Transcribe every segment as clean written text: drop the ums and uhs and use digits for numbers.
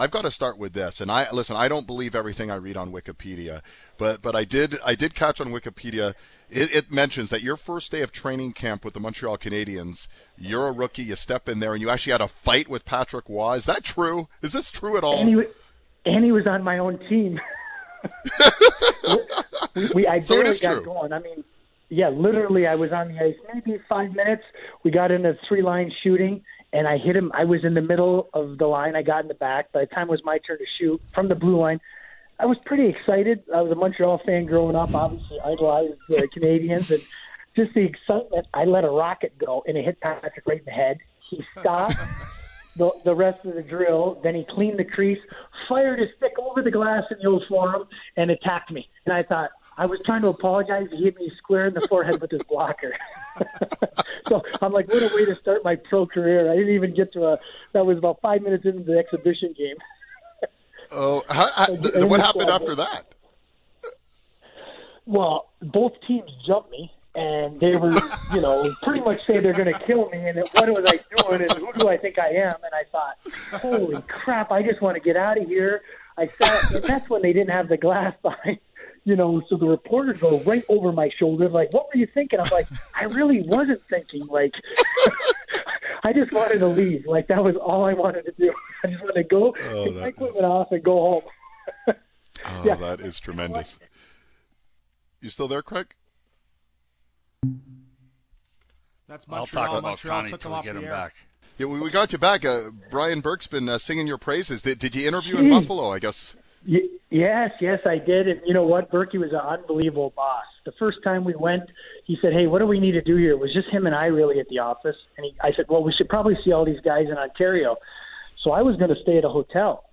I've got to start with this, and I don't believe everything I read on Wikipedia, but I did catch on Wikipedia. It mentions that your first day of training camp with the Montreal Canadiens, you're a rookie. You step in there, and you actually had a fight with Patrick Waugh. Is that true? Is this true at all? And he was on my own team. I barely got going. I mean, yeah, literally, I was on the ice maybe 5 minutes. We got in a 3-line shooting, and I hit him. I was in the middle of the line. I got in the back. By the time it was my turn to shoot from the blue line, I was pretty excited. I was a Montreal fan growing up, obviously idolized the Canadians, and just the excitement. I let a rocket go, and it hit Patrick right in the head. He stopped the rest of the drill. Then he cleaned the crease, fired his stick over the glass in the old forum, and attacked me. And I thought, I was trying to apologize. He hit me square in the forehead with his blocker. So I'm like, what a way to start my pro career. I didn't even get to that was about 5 minutes into the exhibition game. Oh, what happened after that? Well, both teams jumped me, and they were, pretty much saying they're going to kill me, and what was I doing, and who do I think I am? And I thought, holy crap, I just want to get out of here. I sat, and that's when they didn't have the glass behind. So the reporters go right over my shoulder, like, what were you thinking? I'm like, I really wasn't thinking. Like, I just wanted to leave. Like, that was all I wanted to do. I just wanted to go, take my equipment off, and go home. Yeah. That is tremendous. You still there, Craig? That's Montreal. I'll talk about Montreal Connie till we get him back. Yeah, we got you back. Brian Burke's been singing your praises. Did you interview in Buffalo, I guess? Yes, I did. And you know what? Berkey was an unbelievable boss. The first time we went, he said, hey, what do we need to do here? It was just him and I really at the office. And I said, well, we should probably see all these guys in Ontario. So I was going to stay at a hotel.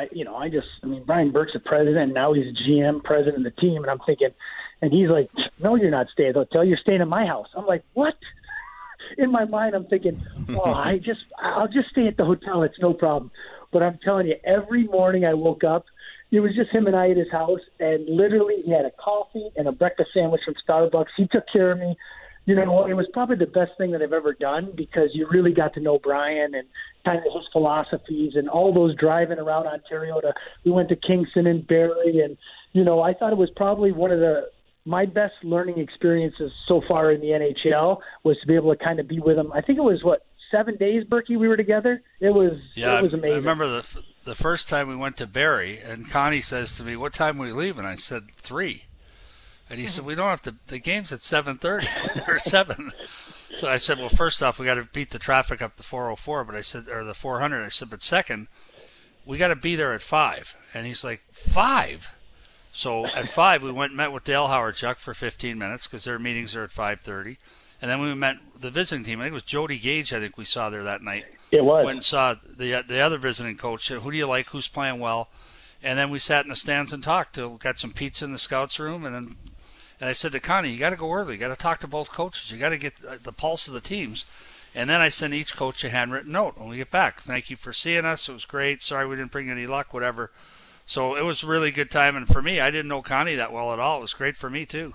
Brian Burke's the president, and now he's GM, president of the team. And I'm thinking, and he's like, no, you're not staying at the hotel. You're staying at my house. I'm like, what? In my mind, I'm thinking, well, I'll just stay at the hotel. It's no problem. But I'm telling you, every morning I woke up, it was just him and I at his house, and literally he had a coffee and a breakfast sandwich from Starbucks. He took care of me. It was probably the best thing that I've ever done because you really got to know Brian and kind of his philosophies and all those driving around Ontario. We went to Kingston and Barrie, and, I thought it was probably one of my best learning experiences so far in the NHL was to be able to kind of be with him. I think it was, 7 days, Berkey, we were together? It was amazing. I remember the first time we went to Barrie, and Connie says to me, what time are we leaving? I said, 3. And he said, we don't have to, the game's at 7:30 or 7. So I said, well, first off, we got to beat the traffic up the 404, but I said, or the 400. I said, but second, we got to be there at 5. And he's like, 5? So at 5, we went and met with Dale Hawerchuk for 15 minutes because their meetings are at 5:30. And then we met the visiting team. I think it was Jody Gage, I think we saw there that night. It was. Went and saw the other visiting coach. Who do you like? Who's playing well? And then we sat in the stands and talked. Got some pizza in the scouts room. And I said to Connie, you got to go early. You got to talk to both coaches. You got to get the pulse of the teams. And then I sent each coach a handwritten note when we get back. Thank you for seeing us. It was great. Sorry we didn't bring any luck, whatever. So it was a really good time. And for me, I didn't know Connie that well at all. It was great for me, too.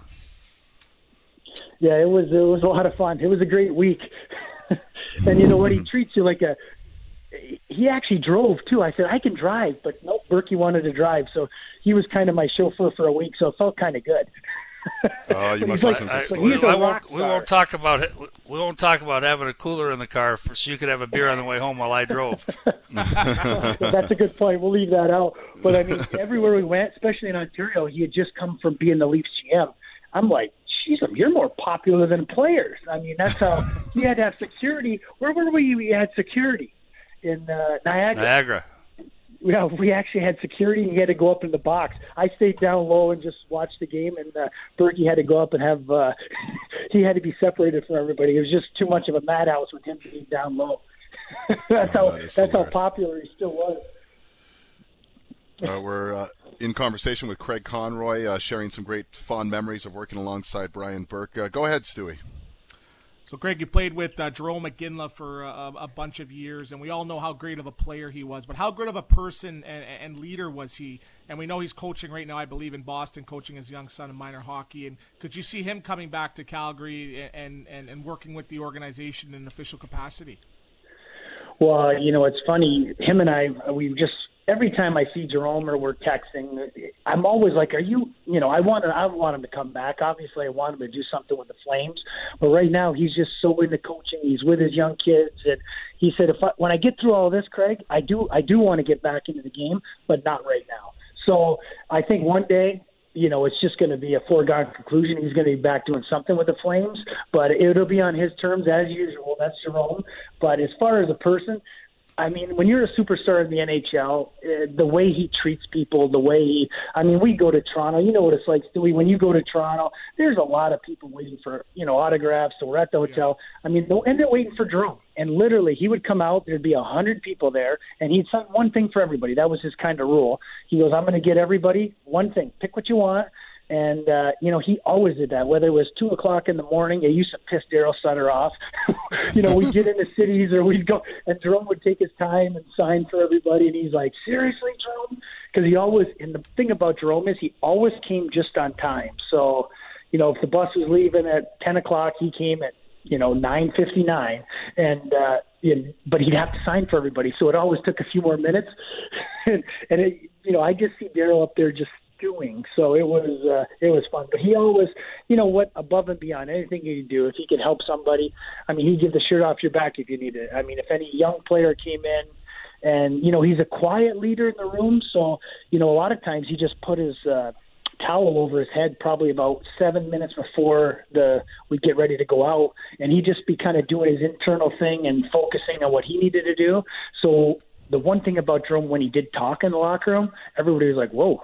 Yeah, it was a lot of fun. It was a great week. And you know what? He treats you like he actually drove, too. I said, I can drive. But nope, Berkey wanted to drive. So he was kind of my chauffeur for a week. So it felt kind of good. Oh, you must have some good stories. We won't talk about it. We won't talk about having a cooler in the car so you could have a beer on the way home while I drove. That's a good point. We'll leave that out. But I mean, everywhere we went, especially in Ontario, he had just come from being the Leafs GM. I'm like, geez, you're more popular than players. I mean, that's how he had to have security. Where were we? We had security in Niagara. Yeah, we actually had security, and he had to go up in the box. I stayed down low and just watched the game, and Berkey had to go up and have he had to be separated from everybody. It was just too much of a madhouse with him being down low. That's how popular he still was. We're in conversation with Craig Conroy, sharing some great fond memories of working alongside Brian Burke. Go ahead, Stewie. So, Greg, you played with Jerome McGinley for a bunch of years, and we all know how great of a player he was. But how good of a person and leader was he? And we know he's coaching right now, I believe, in Boston, coaching his young son in minor hockey. And could you see him coming back to Calgary and working with the organization in an official capacity? Well, it's funny. Him and I, we just every time I see Jerome or we're texting, I'm always like, are you, I want him to come back. Obviously, I want him to do something with the Flames. But right now, he's just so into coaching. He's with his young kids. And he said, when I get through all this, Craig, I do want to get back into the game, but not right now. So I think one day, it's just going to be a foregone conclusion. He's going to be back doing something with the Flames, but it'll be on his terms as usual. That's Jerome. But as far as a person, I mean, when you're a superstar in the NHL, the way he treats people, we go to Toronto, you know what it's like, Stewie, when you go to Toronto, there's a lot of people waiting for, autographs, so we're at the hotel. I mean, and they're waiting for Jerome. And literally, he would come out, there'd be 100 people there, and he'd sign one thing for everybody. That was his kind of rule. He goes, I'm going to get everybody one thing. Pick what you want. And, he always did that, whether it was 2 o'clock in the morning. It used to piss Daryl Sutter off. We'd get into cities or we'd go, and Jerome would take his time and sign for everybody. And he's like, seriously, Jerome? Because and the thing about Jerome is he always came just on time. So, if the bus was leaving at 10 o'clock, he came at, 9:59. And, but he'd have to sign for everybody. So it always took a few more minutes. and I just see Daryl up there just doing. So it was fun. But he always, above and beyond anything he'd do, if he could help somebody, I mean, he'd give the shirt off your back if you needed it. I mean, if any young player came in and, he's a quiet leader in the room. So, a lot of times he just put his towel over his head probably about 7 minutes before we'd get ready to go out. And he'd just be kind of doing his internal thing and focusing on what he needed to do. So the one thing about Jerome, when he did talk in the locker room, everybody was like, whoa,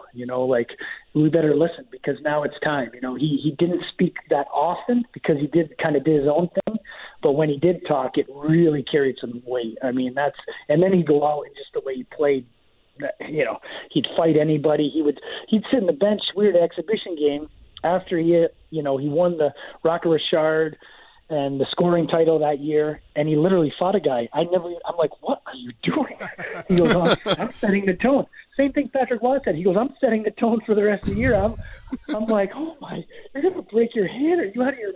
we better listen because now it's time. He didn't speak that often because he did his own thing. But when he did talk, it really carried some weight. I mean, and then he'd go out and just the way he played, he'd fight anybody. He'd sit in the bench. We were at an exhibition game after he won the Rocket Richard and the scoring title that year, and he literally fought a guy. I'm like, what are you doing? He goes, I'm setting the tone. Same thing Patrick Waugh said. He goes, I'm setting the tone for the rest of the year. I'm like, oh my, you're going to break your hand. Are you out of your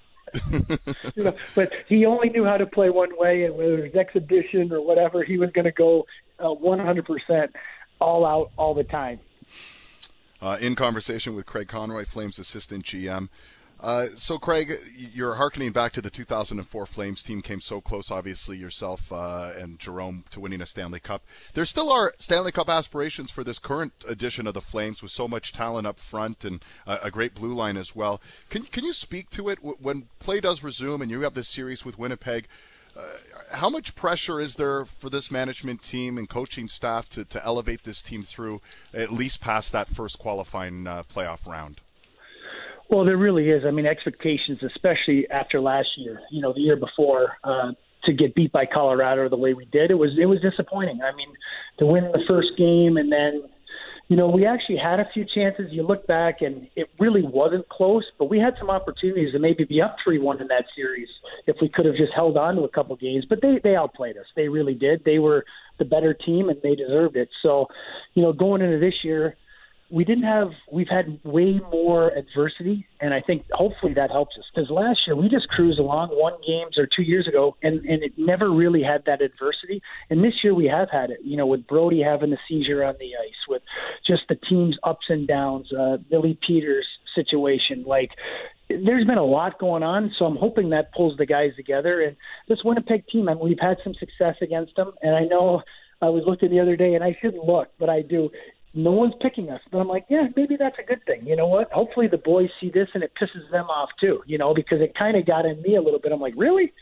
mind? But he only knew how to play one way, and whether it was exhibition or whatever, he was going to go 100% all out all the time. In conversation with Craig Conroy, Flames assistant GM. So, Craig, you're hearkening back to the 2004 Flames team. Came so close, obviously, yourself and Jerome to winning a Stanley Cup. There still are Stanley Cup aspirations for this current edition of the Flames with so much talent up front and a great blue line as well. Can you speak to it when play does resume and you have this series with Winnipeg? How much pressure is there for this management team and coaching staff to elevate this team through at least past that first qualifying playoff round? Well, there really is. I mean, expectations, especially after last year, the year before, to get beat by Colorado the way we did, it was disappointing. I mean, to win the first game and then, we actually had a few chances. You look back and it really wasn't close, but we had some opportunities to maybe be up 3-1 in that series if we could have just held on to a couple games. But they outplayed us. They really did. They were the better team and they deserved it. So, going into this year, we've had way more adversity, and I think hopefully that helps us. Because last year we just cruised along, won games, or 2 years ago, and it never really had that adversity. And this year we have had it, with Brody having the seizure on the ice, with just the team's ups and downs, Billy Peters' situation. There's been a lot going on, so I'm hoping that pulls the guys together. And this Winnipeg team, we've had some success against them, and I know I was looking the other day, and I shouldn't look, but I do. No one's picking us. But I'm like, yeah, maybe that's a good thing. You know what? Hopefully the boys see this and it pisses them off too, because it kind of got in me a little bit. I'm like, really?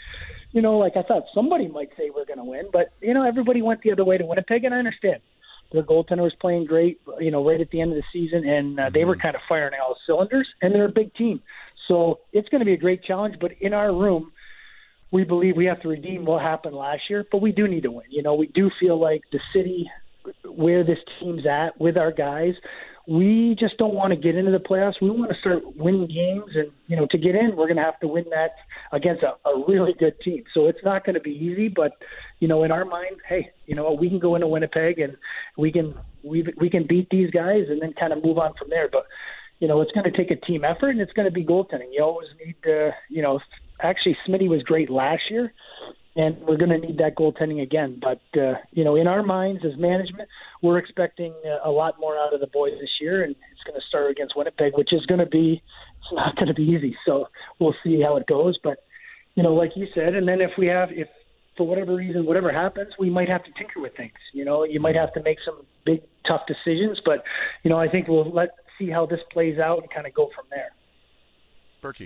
I thought somebody might say we're going to win. But, everybody went the other way to Winnipeg, and I understand. Their goaltender was playing great, right at the end of the season, and they were kind of firing all cylinders, and they're a big team. So it's going to be a great challenge. But in our room, we believe we have to redeem what happened last year, but we do need to win. We do feel like the city – where this team's at with our guys, we just don't want to get into the playoffs. We want to start winning games, and to get in, we're going to have to win that against a really good team. So it's not going to be easy, but in our mind, hey, we can go into Winnipeg and we can beat these guys and then kind of move on from there. But it's going to take a team effort, and it's going to be goaltending. You always need to, actually Smitty was great last year. and we're going to need that goaltending again. But, in our minds as management, we're expecting a lot more out of the boys this year, and it's going to start against Winnipeg, which is going to be – it's not going to be easy. So we'll see how it goes. But, like you said, and then if for whatever reason, whatever happens, we might have to tinker with things. You might have to make some big, tough decisions. But, I think we'll see how this plays out and kind of go from there. Berkey.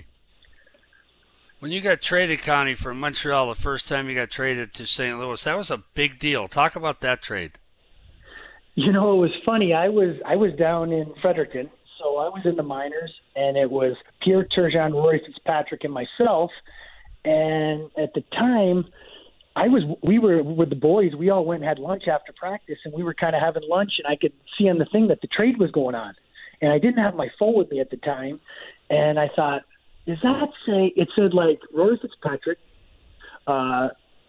When you got traded, Connie, from Montreal the first time you got traded to St. Louis, that was a big deal. Talk about that trade. It was funny. I was down in Fredericton, so I was in the minors, and it was Pierre Turgeon, Rory Fitzpatrick, and myself. And at the time, we were with the boys. We all went and had lunch after practice, and we were kind of having lunch, and I could see on the thing that the trade was going on. And I didn't have my phone with me at the time, and I thought, does that say? It said like Rory Fitzpatrick, Pierre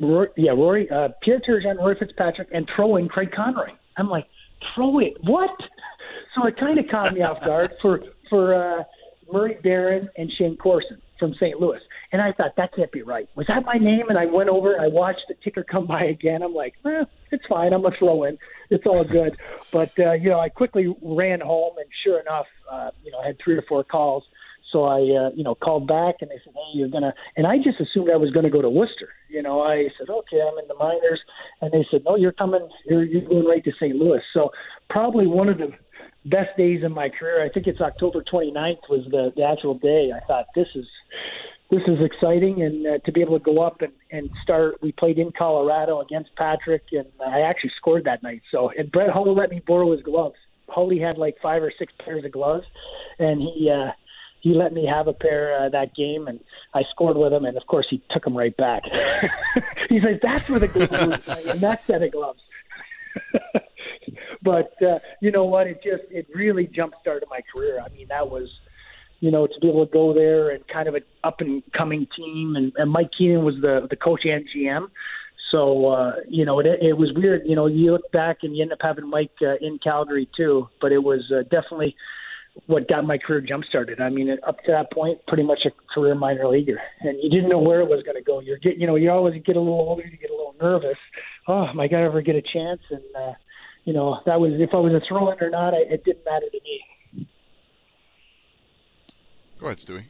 Turgeon, Rory Fitzpatrick, and throw in Craig Conroy. I'm like, throw it? What? So it kind of caught me off guard for Murray Barron and Shane Corson from St. Louis. And I thought, that can't be right. Was that my name? And I went over, I watched the ticker come by again. I'm like, it's fine. I'm a throw-in. It's all good. But, I quickly ran home, and sure enough, I had 3 or 4 calls. So I, called back, and they said, hey, you're going to – and I just assumed I was going to go to Worcester. I said, okay, I'm in the minors. And they said, no, you're coming – you're going right to St. Louis. So probably one of the best days in my career, I think it's October 29th was the actual day. I thought, this is exciting, and to be able to go up and start – we played in Colorado against Patrick, and I actually scored that night. So, and Brett Hull let me borrow his gloves. Hully had like 5 or 6 pairs of gloves, and he let me have a pair that game, and I scored with him, and of course he took them right back. He's like, that's where the gloves are, in that set of gloves. But you know what? It really jump-started my career. I mean, that was, to be able to go there and kind of an up-and-coming team, and Mike Keenan was the coach and GM. So, it was weird. You look back and you end up having Mike in Calgary too, but it was definitely what got my career jump-started. I mean, up to that point, pretty much a career minor leaguer. And you didn't know where it was going to go. You always get a little older, you get a little nervous. Oh, am I going to ever get a chance? And, that was, if I was a throw-in or not, it didn't matter to me. Go ahead, Stewie.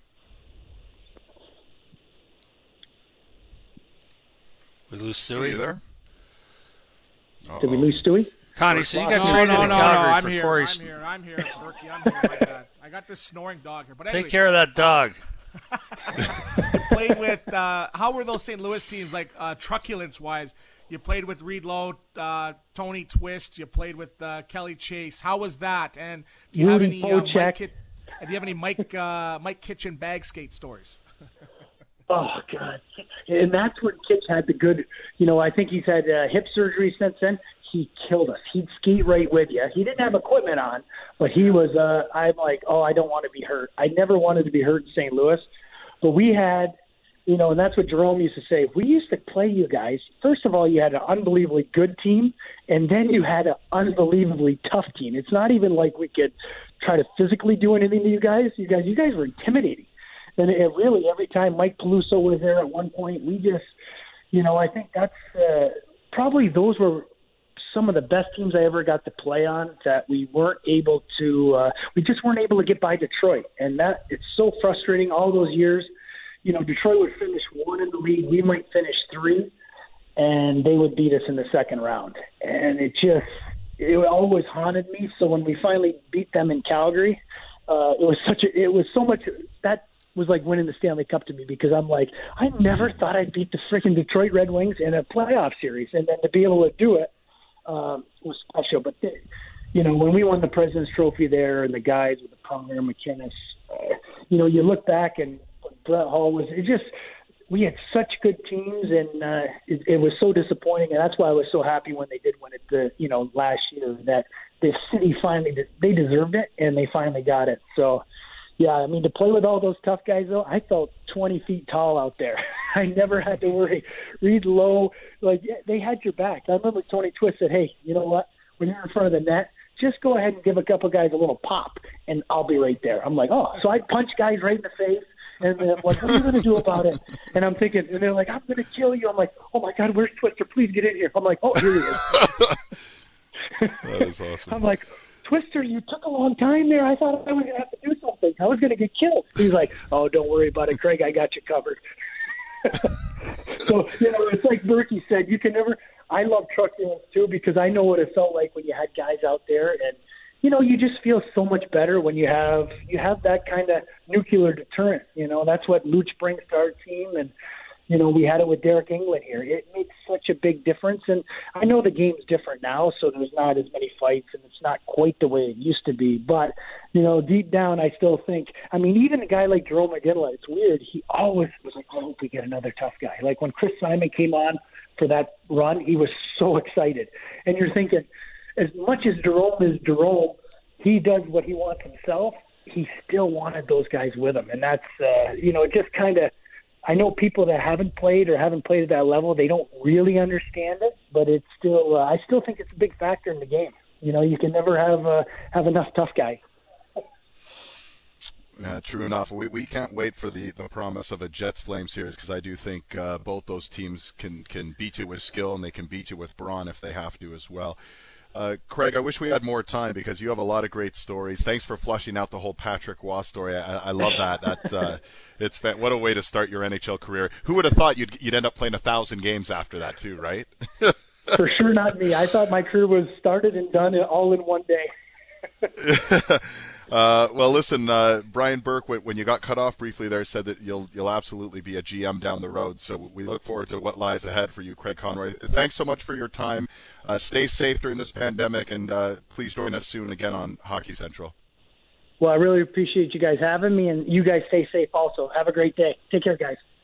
We lose Stewie? Are you there? Did we lose Stewie? Connie, so you got traded to Calgary for Corey's. I'm here. Berkey, I'm here. My bad. I got this snoring dog here. But anyway, take care of that dog. You played with how were those St. Louis teams like truculence-wise? You played with Reed Lowe, Tony Twist. You played with Kelly Chase. How was that? And do you have any Mike Kitchen bag skate stories? Oh, God. And that's when Kitch had the good, I think he's had hip surgery since then. He killed us. He'd skate right with you. He didn't have equipment on, but he was, I'm like, I don't want to be hurt. I never wanted to be hurt in St. Louis. But we had, and that's what Jerome used to say. We used to play you guys. First of all, you had an unbelievably good team, and then you had an unbelievably tough team. It's not even like we could try to physically do anything to you guys. You guys were intimidating. And it really, every time Mike Peluso was there at one point, we just, I think that's probably those were some of the best teams I ever got to play on that we weren't able to, we just weren't able to get by Detroit. And that, it's so frustrating all those years. Detroit would finish 1 in the league. We might finish 3, and they would beat us in the second round. And it always haunted me. So when we finally beat them in Calgary, it was so much that was like winning the Stanley Cup to me, because I'm like, I never thought I'd beat the freaking Detroit Red Wings in a playoff series, and then to be able to do it was special. But when we won the President's Trophy there, and the guys with the Pronger, McKinnis, you look back and Brett Hull was we had such good teams, and it was so disappointing, and that's why I was so happy when they did win it last year, that the city finally they deserved it, and they finally got it. So. Yeah, I mean, to play with all those tough guys, though, I felt 20 feet tall out there. I never had to worry. Reed Lowe, they had your back. I remember Tony Twist said, hey, you know what? When you're in front of the net, just go ahead and give a couple guys a little pop, and I'll be right there. I'm like, oh. So I'd punch guys right in the face, And they're like, what are you going to do about it? And I'm thinking, and they're like, I'm going to kill you. I'm like, oh my God, where's Twister? Please get in here. I'm like, oh, here he is. That is awesome. I'm like, Twister, you took a long time there. I thought I was going to have to do something. I was going to get killed. He's like, oh, don't worry about it, Craig. I got you covered. So, it's like Berkey said, you can never – I love truck runs too because I know what it felt like when you had guys out there. And, you just feel so much better when you have that kind of nuclear deterrent. That's what Luch brings to our team. And, we had it with Derek England here. It makes such a big difference. And I know the game's different now, so there's not as many fights, and it's not quite the way it used to be. But, deep down, I still think, even a guy like Jerome McGinley, it's weird. He always was like, I hope we get another tough guy. Like when Chris Simon came on for that run, he was so excited. And you're thinking, as much as Jerome is Jerome, he does what he wants himself. He still wanted those guys with him. And that's, it just kind of, I know people that haven't played or haven't played at that level, they don't really understand it, but it's still, I still think it's a big factor in the game. You can never have enough tough guys. Yeah, true enough. We can't wait for the promise of a Jets-Flames series because I do think both those teams can beat you with skill and they can beat you with brawn if they have to as well. Craig, I wish we had more time because you have a lot of great stories. Thanks for flushing out the whole Patrick Waugh story. I love that. It's what a way to start your NHL career. Who would have thought you'd end up playing 1,000 games after that too, right? For sure not me. I thought my career was started and done all in one day. Well, listen, Brian Burke, when you got cut off briefly there, said that you'll absolutely be a GM down the road. So we look forward to what lies ahead for you, Craig Conroy. Thanks so much for your time. Stay safe during this pandemic, and please join us soon again on Hockey Central. Well, I really appreciate you guys having me, and you guys stay safe also. Have a great day. Take care, guys.